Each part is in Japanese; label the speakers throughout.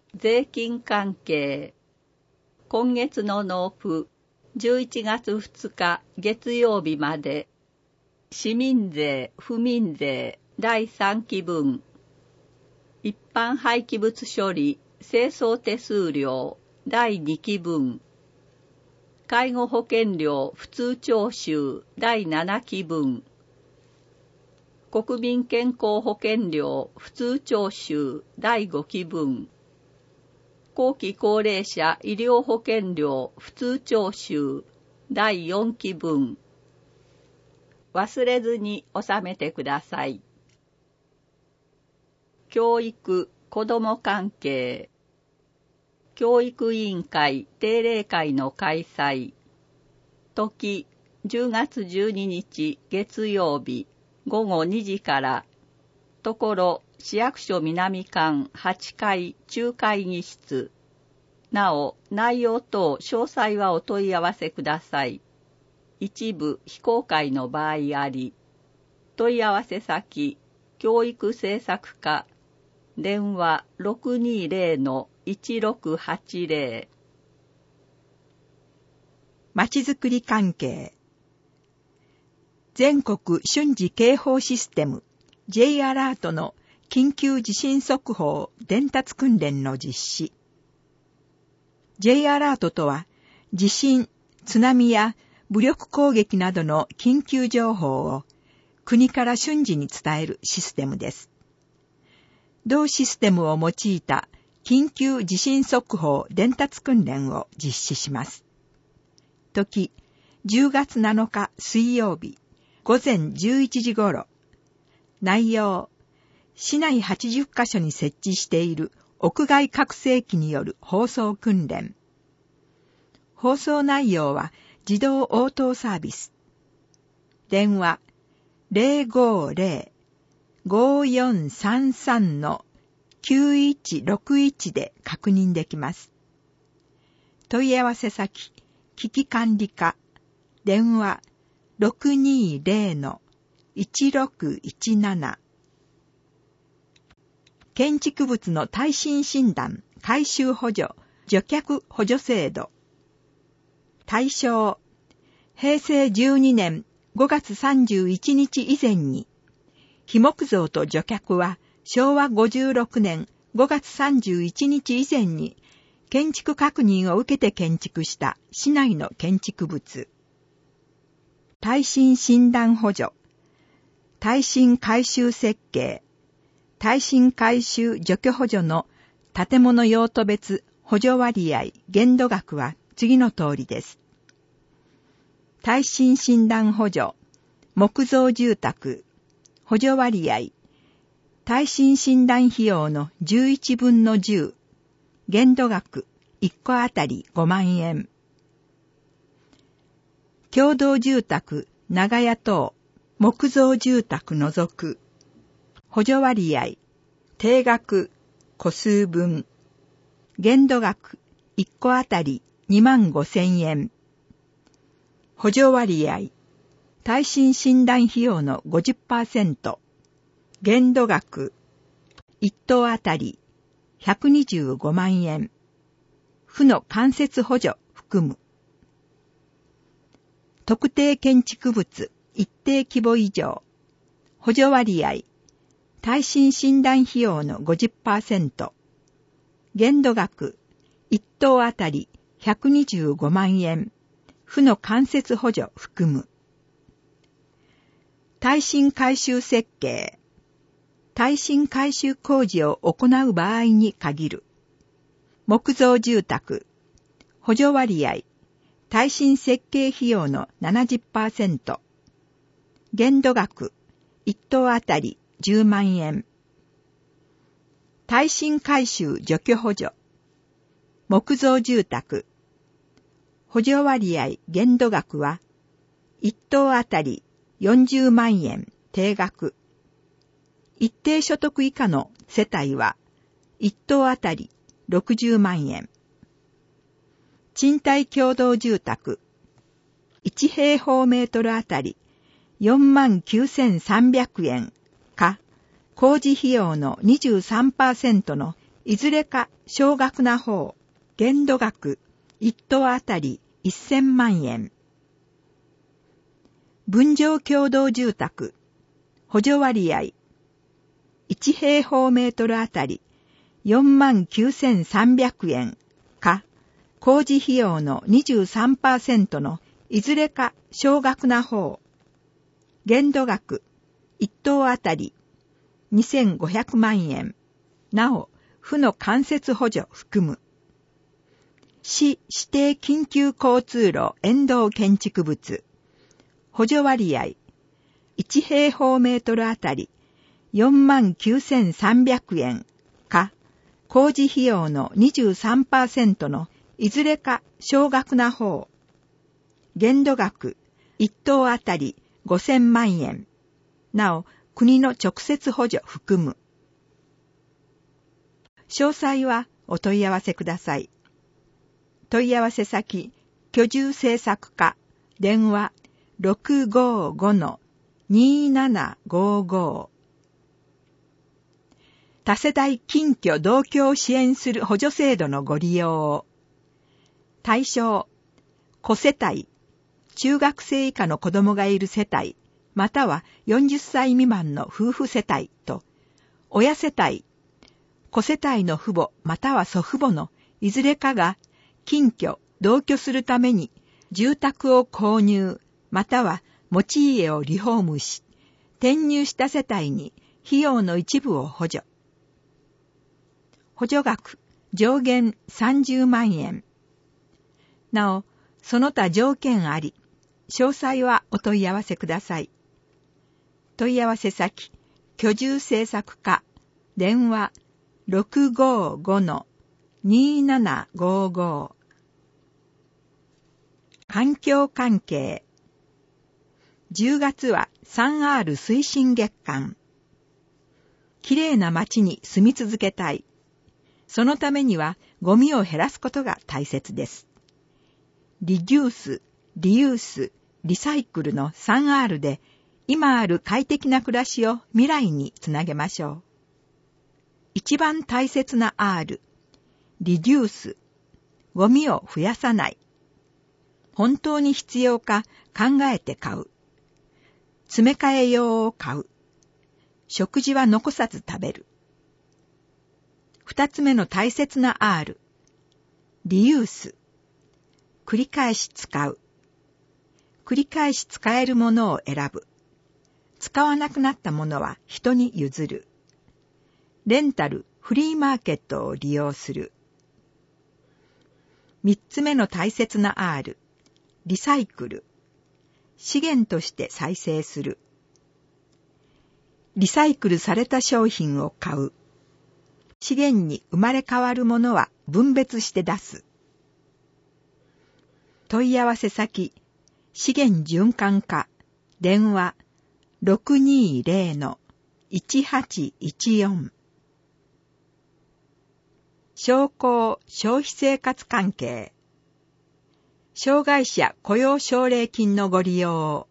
Speaker 1: 税金関係。今月の納付、11月2日月曜日まで。市民税、府民税、第3期分。一般廃棄物処理、清掃手数料、第2期分。介護保険料普通徴収、第7期分。国民健康保険料普通徴収、第5期分。後期高齢者医療保険料普通徴収、第4期分。忘れずに納めてください。教育、子ども関係。教育委員会定例会の開催。時、10月12日月曜日午後2時から。ところ、市役所南館8階中会議室。なお、内容等詳細はお問い合わせください。一部非公開の場合あり。問い合わせ先、教育政策課。電話 620-1680。
Speaker 2: まちづくり関係。全国瞬時警報システム J アラートの緊急地震速報伝達訓練の実施。J アラートとは、地震、津波や武力攻撃などの緊急情報を国から瞬時に伝えるシステムです。同システムを用いた緊急地震速報伝達訓練を実施します。時、10月7日水曜日午前11時頃。内容、市内80カ所に設置している屋外拡声器による放送訓練。放送内容は自動応答サービス。電話 050-5433-9161 で確認できます。問い合わせ先、危機管理課。電話 620-1617。建築物の耐震診断、改修補助、除却補助制度。対象、平成12年5月31日以前に、被木造と除却は昭和56年5月31日以前に、建築確認を受けて建築した市内の建築物。耐震診断補助、耐震改修設計、耐震改修除去補助の建物用途別補助割合限度額は次の通りです。耐震診断補助、木造住宅、補助割合、耐震診断費用の11分の10、限度額1個あたり5万円。共同住宅、長屋等、木造住宅除く。補助割合、定額、個数分。限度額、1個あたり2万5千円。補助割合、耐震診断費用の 50%。限度額、1棟あたり125万円。府の間接補助含む。特定建築物一定規模以上。補助割合、耐震診断費用の 50%。限度額、1棟あたり125万円。府の間接補助含む。耐震改修設計。耐震改修工事を行う場合に限る。木造住宅。補助割合。耐震設計費用の 70%。限度額。1棟あたり10万円。耐震改修除去補助。木造住宅。補助割合限度額は、1棟あたり40万円定額。一定所得以下の世帯は、1棟あたり60万円。賃貸共同住宅。1平方メートルあたり49,300円か、工事費用の 23% のいずれか少額な方、限度額1棟あたり1000万円。分譲共同住宅、補助割合、1平方メートルあたり49,300円か、工事費用の 23% のいずれか少額な方、限度額1棟あたり2,500万円、なお、府の間接補助含む。市指定緊急交通路沿道建築物、補助割合、1平方メートルあたり49,300円か、工事費用の 23% のいずれか少額な方、限度額1棟あたり5,000万円、なお国の直接補助含む。詳細はお問い合わせください。問い合わせ先、居住政策課、電話 655-2755。多世代近居同居を支援する補助制度のご利用を。対象、子世帯、中学生以下の子供がいる世帯、または40歳未満の夫婦世帯と、親世帯、子世帯の父母または祖父母のいずれかが近居、同居するために住宅を購入、または持ち家をリフォームし、転入した世帯に費用の一部を補助。補助額上限30万円。なお、その他条件あり、詳細はお問い合わせください。問い合わせ先、居住政策課、電話 655-2755。環境関係。10月は 3R 推進月間。きれいな街に住み続けたい。そのためにはゴミを減らすことが大切です。リデュース、リユース、リサイクルの 3R で今ある快適な暮らしを未来につなげましょう。一番大切な R、リデュース、ゴミを増やさない。本当に必要か考えて買う。詰め替え用を買う。食事は残さず食べる。二つ目の大切な R、リユース。繰り返し使う。繰り返し使えるものを選ぶ。使わなくなったものは人に譲る。レンタル、フリーマーケットを利用する。三つ目の大切な R、リサイクル。資源として再生する。リサイクルされた商品を買う。資源に生まれ変わるものは分別して出す。問い合わせ先、資源循環課、電話 620-1814。商工消費生活関係。障害者雇用奨励金のご利用を。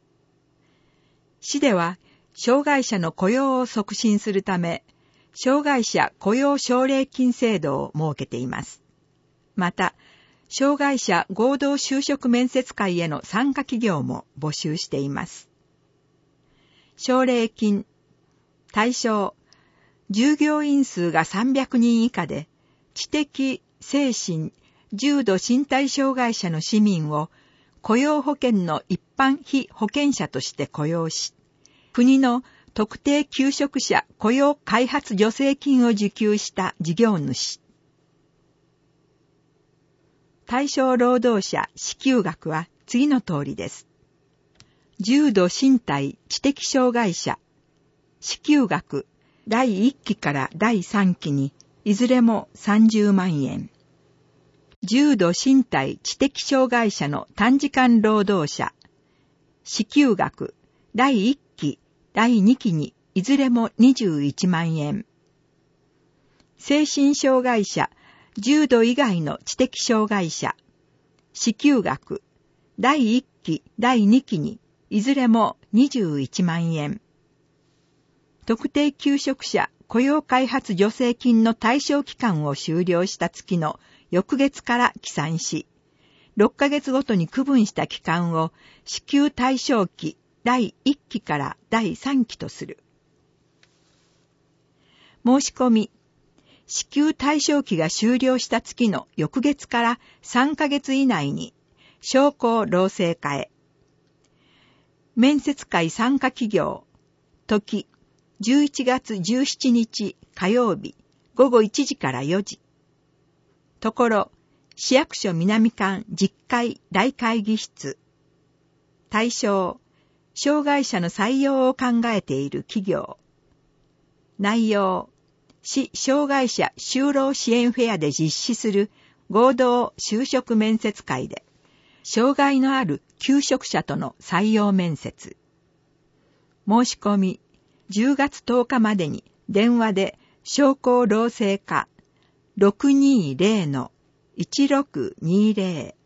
Speaker 2: 市では、障害者の雇用を促進するため、障害者雇用奨励金制度を設けています。また、障害者合同就職面接会への参加企業も募集しています。奨励金、対象、従業員数が300人以下で、知的、精神、重度身体障害者の市民を雇用保険の一般非保険者として雇用し、国の特定求職者雇用開発助成金を受給した事業主。対象労働者支給額は次の通りです。重度身体知的障害者、支給額第1期から第3期にいずれも30万円。重度身体知的障害者の短時間労働者、支給額第1期、第2期にいずれも21万円。精神障害者、重度以外の知的障害者、支給額第1期、第2期にいずれも21万円。特定求職者雇用開発助成金の対象期間を終了した月の翌月から起算し、6ヶ月ごとに区分した期間を支給対象期第1期から第3期とする。申し込み、支給対象期が終了した月の翌月から3ヶ月以内に商工労政課へ。面接会参加企業、時、11月17日火曜日午後1時から4時。ところ、市役所南館10階大会議室。対象、障害者の採用を考えている企業。内容、市障害者就労支援フェアで実施する合同就職面接会で、障害のある求職者との採用面接。申し込み、10月10日までに電話で商工労政課 620-1620。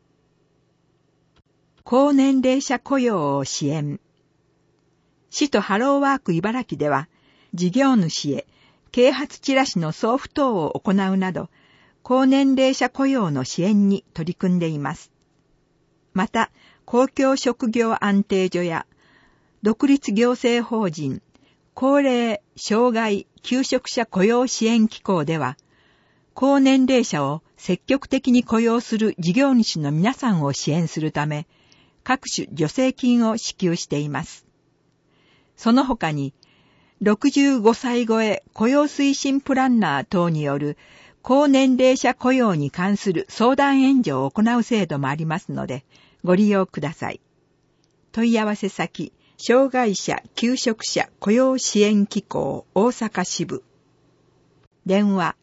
Speaker 2: 高年齢者雇用を支援。市とハローワーク茨城では、事業主へ啓発チラシの送付等を行うなど、高年齢者雇用の支援に取り組んでいます。また、公共職業安定所や、独立行政法人、高齢障害求職者雇用支援機構では、高年齢者を積極的に雇用する事業主の皆さんを支援するため、各種助成金を支給しています。その他に、65歳超え雇用推進プランナー等による高年齢者雇用に関する相談援助を行う制度もありますので、ご利用ください。問い合わせ先、障害者求職者雇用支援機構大阪支部。電話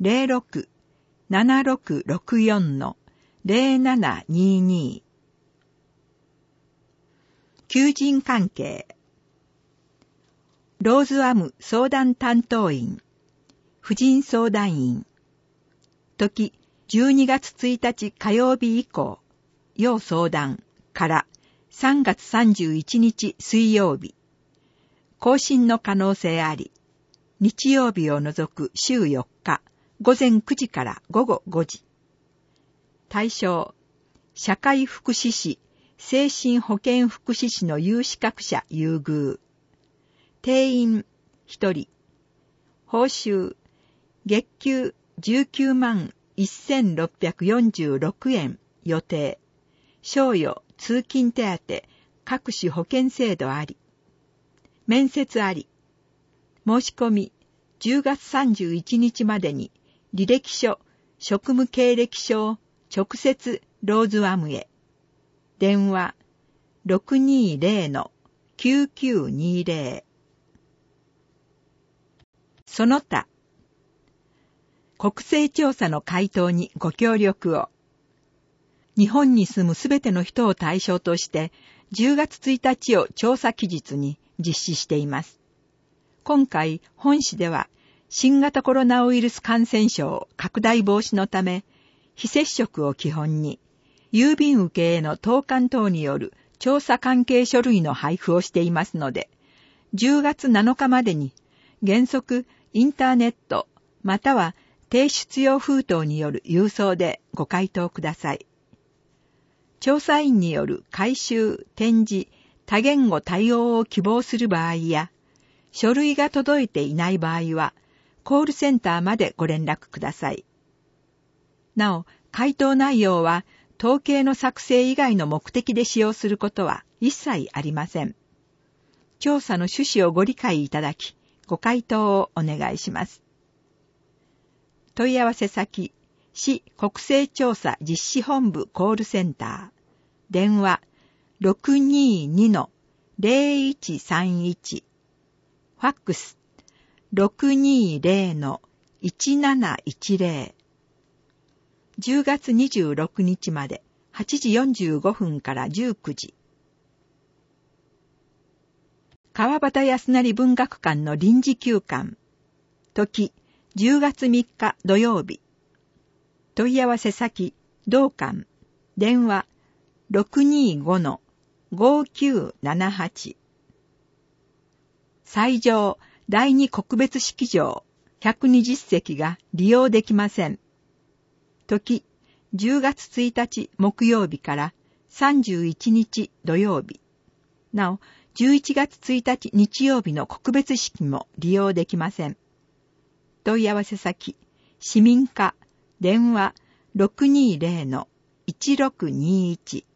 Speaker 2: 06-7664-0722。求人関係。ローズアム相談担当員、婦人相談員。時、12月1日火曜日以降、要相談から3月31日水曜日。更新の可能性あり。日曜日を除く週4日、午前9時から午後5時。対象、社会福祉士、精神保健福祉士の有資格者優遇。定員1人。報酬、月給19万1646円予定。賞与、通勤手当、各種保険制度あり。面接あり。申し込み、10月31日までに、履歴書、職務経歴書を直接ローズワムへ。電話、620-9920。その他、国勢調査の回答にご協力を。日本に住むすべての人を対象として、10月1日を調査期日に実施しています。今回、本市では、新型コロナウイルス感染症拡大防止のため、非接触を基本に、郵便受けへの投函等による調査関係書類の配布をしていますので、10月7日までに、原則インターネットまたは提出用封筒による郵送でご回答ください。調査員による回収、展示、多言語対応を希望する場合や、書類が届いていない場合は、コールセンターまでご連絡ください。なお、回答内容は、統計の作成以外の目的で使用することは一切ありません。調査の趣旨をご理解いただき、ご回答をお願いします。問い合わせ先、市国勢調査実施本部コールセンター。電話 622-0131。ファックス 620-1710。10月26日まで8時45分から19時。川端康成文学館の臨時休館。時、10月3日土曜日。問い合わせ先、同館。電話、625-5978。斎場、 第二告別式場120席が利用できません。時、10月1日木曜日から31日土曜日。なお、11月1日日曜日の告別式も利用できません。問い合わせ先、市民課、電話 620-1621。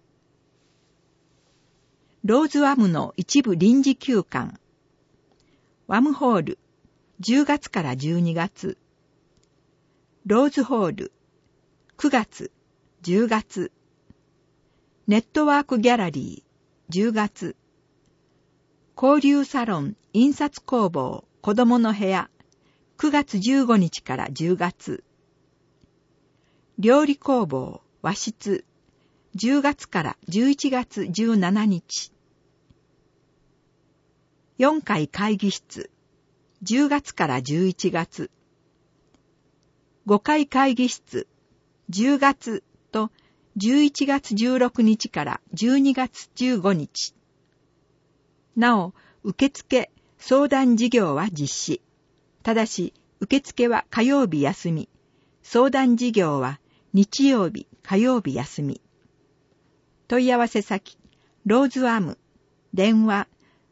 Speaker 2: ローズワムの一部臨時休館。ワムホール、10月から12月。ローズホール、9月、10月。ネットワークギャラリー、10月。交流サロン、印刷工房、子供の部屋、9月15日から10月。料理工房、和室、10月から11月17日。4階会議室、10月から11月。5階会議室、10月と11月16日から12月15日。なお、受付、相談事業は実施。ただし、受付は火曜日休み。相談事業は日曜日、火曜日休み。問い合わせ先、ローズワム、電話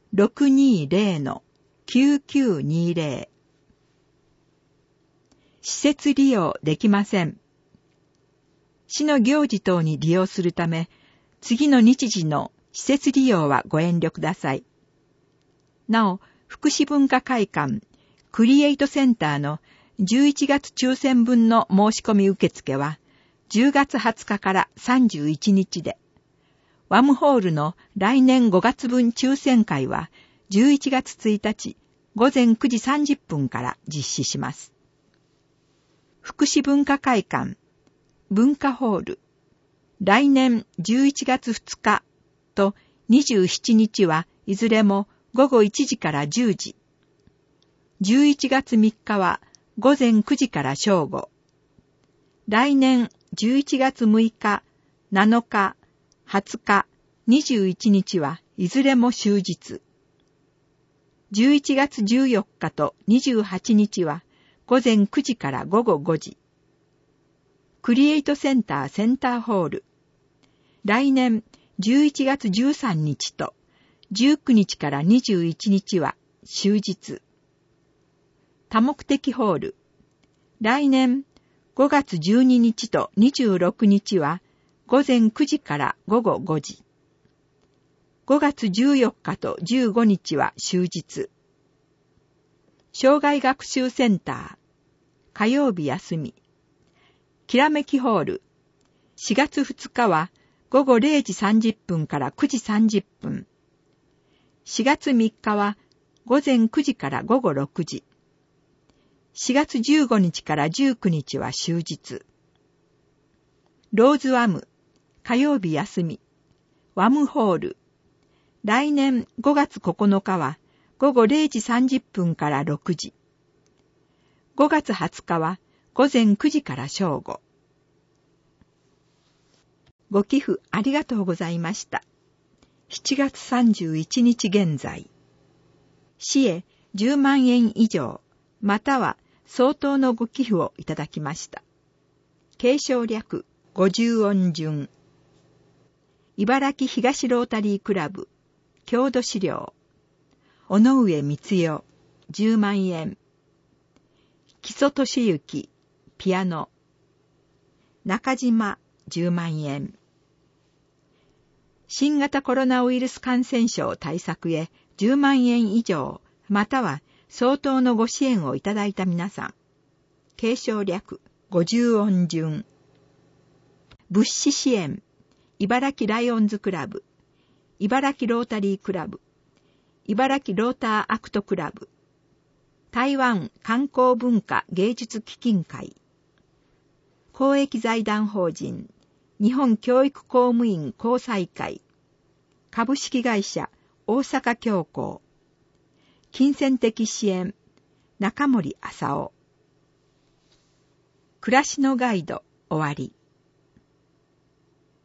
Speaker 2: 620-9920。施設利用できません。市の行事等に利用するため、次の日時の施設利用はご遠慮ください。なお、福祉文化会館、クリエイトセンターの11月抽選分の申し込み受付は、10月20日から31日で、ワムホールの来年5月分抽選会は、11月1日午前9時30分から実施します。福祉文化会館、文化ホール、来年11月2日と27日はいずれも午後1時から10時。11月3日は午前9時から正午。来年11月6日、7日、20日、21日はいずれも終日。11月14日と28日は午前9時から午後5時。クリエイトセンターセンターホール。来年11月13日と19日から21日は終日。多目的ホール。来年5月12日と26日は午前9時から午後5時。5月14日と15日は終日。障害学習センター。火曜日休み。きらめきホール。4月2日は午後0時30分から9時30分。4月3日は午前9時から午後6時。4月15日から19日は終日。ローズワム。火曜日休み。ワムホール。来年5月9日は午後0時30分から6時。5月20日は午前9時から正午。ご寄付ありがとうございました。7月31日現在。市へ10万円以上、または相当のご寄付をいただきました。継承略50音順。茨城東ロータリークラブ、郷土資料。尾上光代、10万円。木曽俊之、ピアノ。中島、10万円。新型コロナウイルス感染症対策へ10万円以上、または相当のご支援をいただいた皆さん。継承略50音順。物資支援。茨城ライオンズクラブ。茨城ロータリークラブ。茨城ローターアクトクラブ。台湾観光文化芸術基金会。公益財団法人日本教育公務員交際会。株式会社大阪教皇。金銭的支援中森浅夫。暮らしのガイド終わり。